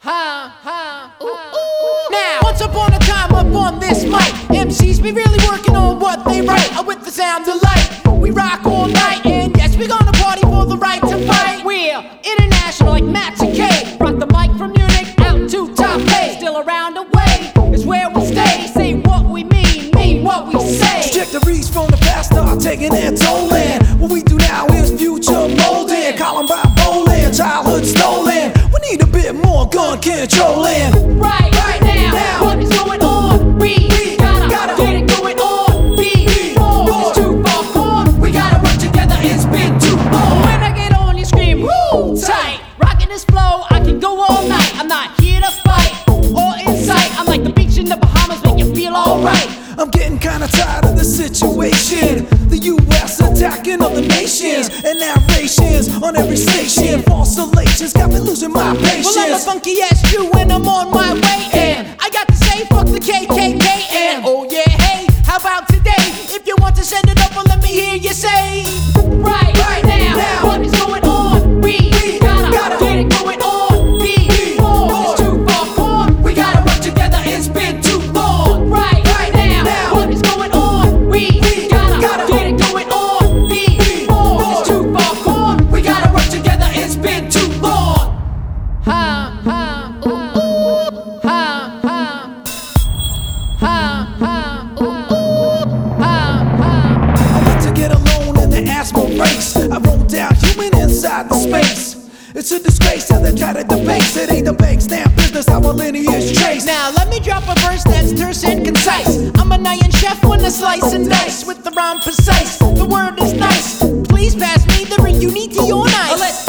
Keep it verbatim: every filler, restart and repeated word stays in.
Ha, ha, ooh, ooh. Now, once upon a time up on this mic, M Cs be really working on what they write. With the sound of light, we rock all night. And yes, we gonna party for the right to fight. We're international like Matt and K. Rock the mic from Munich out to Taipei. Still around the way is where we stay. Say what we mean, mean what we say. Trajectories from the past are taking their toll. And what we do now is future molding. Columbine bowling, childhood stolen. We need a bit more gun controlling. Right, right now, now. What is going on? We, we gotta, gotta get it going on. Before it's too far gone, we gotta work together. It's been too long. When I get on, you scream, woo, tight. Rocking this flow, I can go all night. I'm not here to fight or incite. I'm like the beach in the Bahamas, make you feel alright. I'm getting kinda tired of the situation. The U S attacking other nations, and narrations on every station. False salations got me losing my patience. Well, I'm a funky ass Jew and I'm on my way. And I got to say, fuck the K K K. And oh yeah, hey, how about today? If you want to send it up, well, let me hear you say. Right, right now, now. What is going on? We, we gotta, gotta get it going on. Before it's too far gone, we gotta work together. It's been too long. Right, right now, now. What is going on? We, we gotta, gotta get it going on. Before it's too far gone, we gotta work together. It's been too long. Ha, ha, ooh, ooh. Ha, ha. Ha, ha, ooh, ooh. Ha, ha. I went to get alone in the asthma race. I wrote down human inside the space. It's a disgrace how they try to debase. It ain't the bank stamp business, our lineage trace. Now let me drop a verse that's terse and concise. I'm an iron chef when I slice and dice with the rhyme precise. The word is nice. Please pass me the reunity on ice. Let's